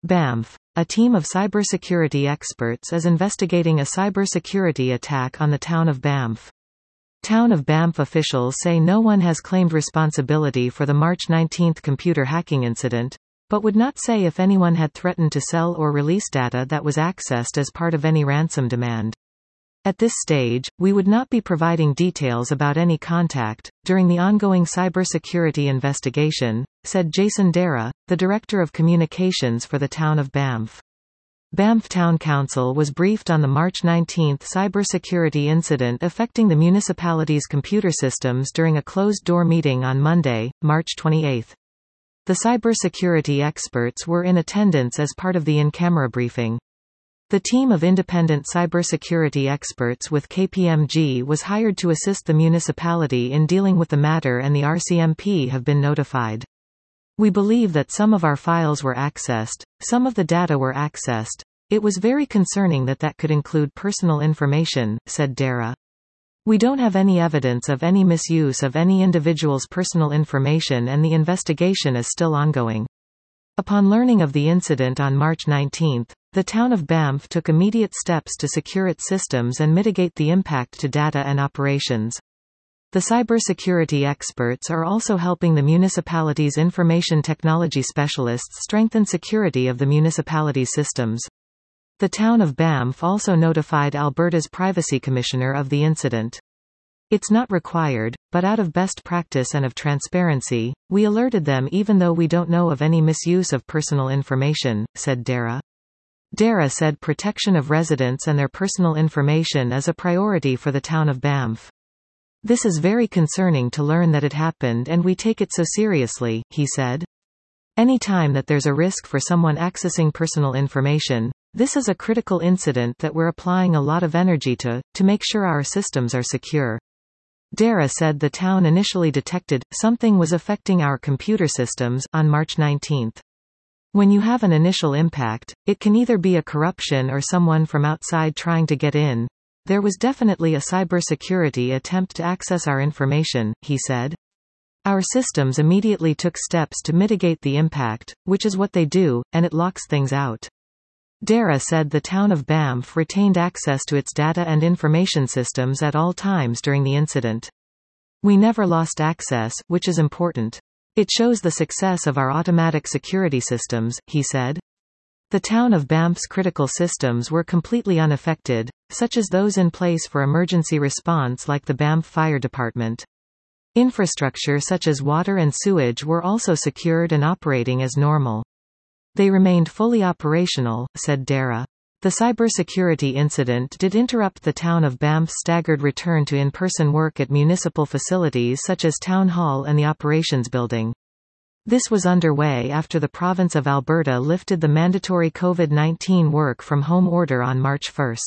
Banff. A team of cybersecurity experts is investigating a cybersecurity attack on the town of Banff. Town of Banff officials say no one has claimed responsibility for the March 19 computer hacking incident, but would not say if anyone had threatened to sell or release data that was accessed as part of any ransom demand. At this stage, we would not be providing details about any contact during the ongoing cybersecurity investigation, said Jason Dara, the Director of Communications for the town of Banff. Banff Town Council was briefed on the March 19 cybersecurity incident affecting the municipality's computer systems during a closed-door meeting on Monday, March 28. The cybersecurity experts were in attendance as part of the in-camera briefing. The team of independent cybersecurity experts with KPMG was hired to assist the municipality in dealing with the matter, and the RCMP have been notified. We believe that some of our files were accessed, some of the data were accessed. It was very concerning that could include personal information, said Dara. We don't have any evidence of any misuse of any individual's personal information, and the investigation is still ongoing. Upon learning of the incident on March 19, the town of Banff took immediate steps to secure its systems and mitigate the impact to data and operations. The cybersecurity experts are also helping the municipality's information technology specialists strengthen security of the municipality's systems. The town of Banff also notified Alberta's Privacy Commissioner of the incident. It's not required, but out of best practice and of transparency, we alerted them even though we don't know of any misuse of personal information, said Dara. Dara said protection of residents and their personal information is a priority for the town of Banff. This is very concerning to learn that it happened, and we take it so seriously, he said. Any time that there's a risk for someone accessing personal information, this is a critical incident that we're applying a lot of energy to make sure our systems are secure. Dara said the town initially detected something was affecting our computer systems on March 19. When you have an initial impact, it can either be a corruption or someone from outside trying to get in. There was definitely a cybersecurity attempt to access our information, he said. Our systems immediately took steps to mitigate the impact, which is what they do, and it locks things out. Dara said the town of Banff retained access to its data and information systems at all times during the incident. We never lost access, which is important. It shows the success of our automatic security systems, he said. The town of Banff's critical systems were completely unaffected, such as those in place for emergency response like the Banff Fire Department. Infrastructure such as water and sewage were also secured and operating as normal. They remained fully operational, said Dara. The cybersecurity incident did interrupt the town of Banff's staggered return to in-person work at municipal facilities such as Town Hall and the Operations Building. This was underway after the province of Alberta lifted the mandatory COVID-19 work-from-home order on March 1.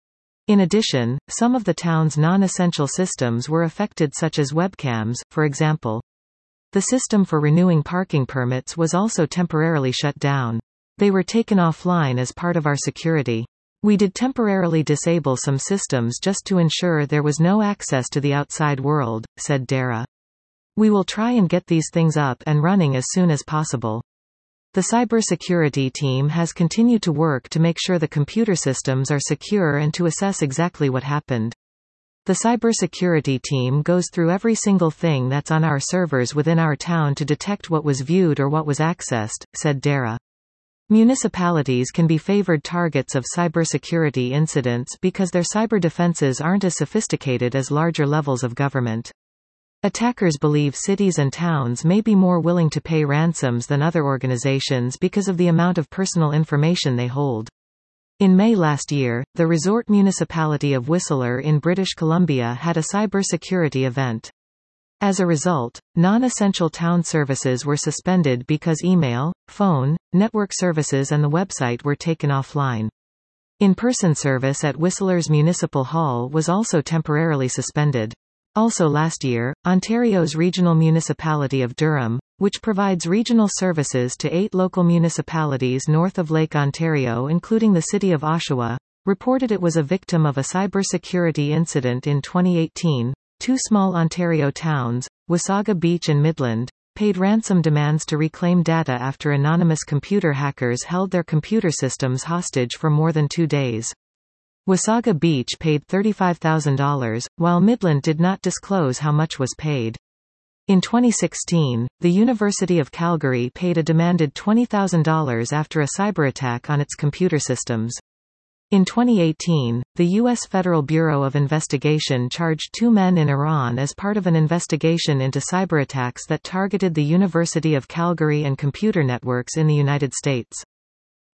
In addition, some of the town's non-essential systems were affected, such as webcams, for example. The system for renewing parking permits was also temporarily shut down. They were taken offline as part of our security. We did temporarily disable some systems just to ensure there was no access to the outside world, said Dara. We will try and get these things up and running as soon as possible. The cybersecurity team has continued to work to make sure the computer systems are secure and to assess exactly what happened. The cybersecurity team goes through every single thing that's on our servers within our town to detect what was viewed or what was accessed, said Dara. Municipalities can be favored targets of cybersecurity incidents because their cyber defenses aren't as sophisticated as larger levels of government. Attackers believe cities and towns may be more willing to pay ransoms than other organizations because of the amount of personal information they hold. In May last year, the resort municipality of Whistler in British Columbia had a cybersecurity event. As a result, non-essential town services were suspended because email, phone, network services and the website were taken offline. In-person service at Whistler's Municipal Hall was also temporarily suspended. Also last year, Ontario's regional municipality of Durham, which provides regional services to 8 local municipalities north of Lake Ontario including the city of Oshawa, reported it was a victim of a cybersecurity incident in 2018. 2 small Ontario towns, Wasaga Beach and Midland, paid ransom demands to reclaim data after anonymous computer hackers held their computer systems hostage for more than 2 days. Wasaga Beach paid $35,000, while Midland did not disclose how much was paid. In 2016, the University of Calgary paid a demanded $20,000 after a cyberattack on its computer systems. In 2018, the U.S. Federal Bureau of Investigation charged 2 men in Iran as part of an investigation into cyberattacks that targeted the University of Calgary and computer networks in the United States.